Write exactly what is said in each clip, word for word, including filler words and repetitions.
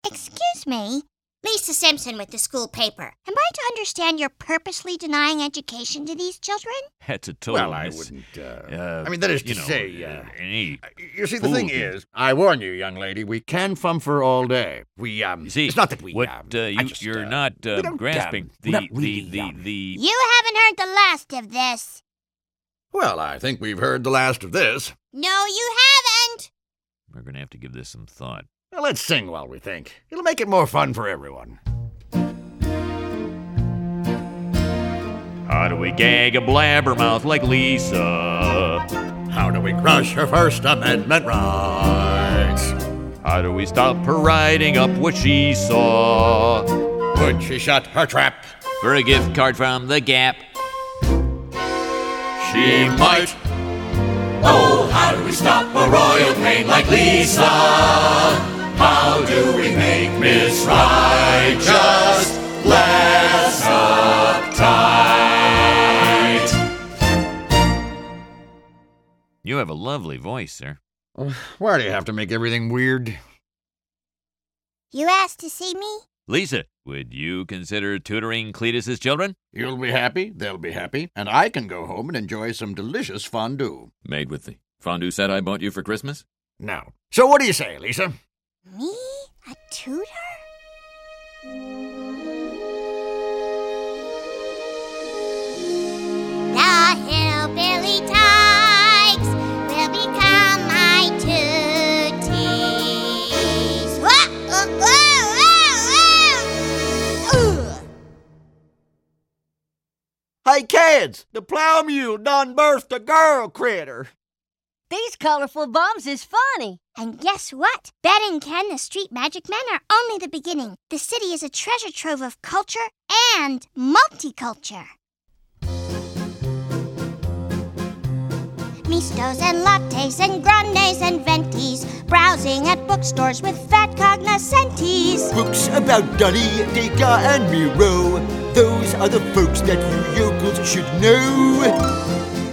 Excuse me? Lisa Simpson with the school paper. Am I to understand you're purposely denying education to these children? That's a total Well, I miss- wouldn't, uh, uh, I mean, that is to you know, say, uh, any You see, the fool thing can- is, I warn you, young lady, we can fumfer all day. We, um, You see, it's not that we, what um, uh, I you, just, you're uh, not uh, we don't, grasping um, the, we're not really, the, the, um, the, You haven't heard the last of this. Well, I think we've heard the last of this. No, you haven't. We're going to have to give this some thought. Well, let's sing while we think. It'll make it more fun for everyone. How do we gag a blabbermouth like Lisa? How do we crush her First Amendment rights? How do we stop her riding up what she saw? Would she shut her trap? For a gift card from the Gap. She might. Oh, how do we stop a royal pain like Lisa? How do we make Miss Right just less uptight? You have a lovely voice, sir. Why do you have to make everything weird? You asked to see me? Lisa, would you consider tutoring Cletus's children? You'll be happy, they'll be happy, and I can go home and enjoy some delicious fondue. Made with the fondue set I bought you for Christmas? Now, so what do you say, Lisa? Me? A tutor? The hillbilly tykes will become my tooties. Whoa, whoa, whoa, whoa. Ugh. Hey, kids, the plow mule done birthed a girl critter. These colorful bums is funny. And guess what? Ben and Ken, the street magic men, are only the beginning. The city is a treasure trove of culture and multiculture. Mistos and lattes and grandes and ventis, browsing at bookstores with fat cognoscentes. Books about Dolly, Dacre, and Miro. Those are the folks that you yokels should know.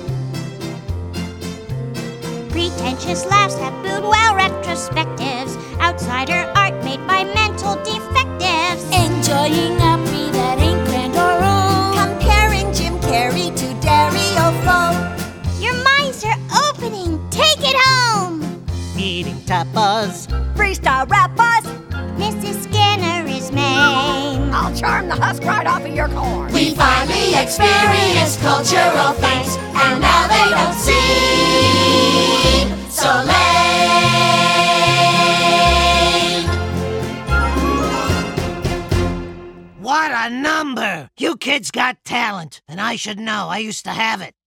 Pretentious laughs that boudoir retrospectives, outsider art made by mental defectives. Enjoying a brie that ain't grand or old. Comparing Jim Carrey to Dario Fo. Your minds are opening. Take it home. Eating tapas. Freestyle rappers. Missus Skinner is Maine. I'll charm the husk right off of your corn. We finally experienced cultural things, and now they don't seem so lame. What a number! You kids got talent, and I should know. I used to have it.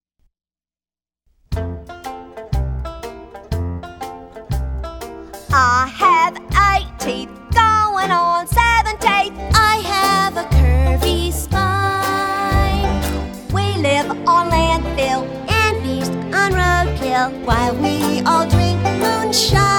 I have eight teeth going on seventeenth. I have a curvy spine. We live on landfill And feast on roadkill while we all drink moonshine.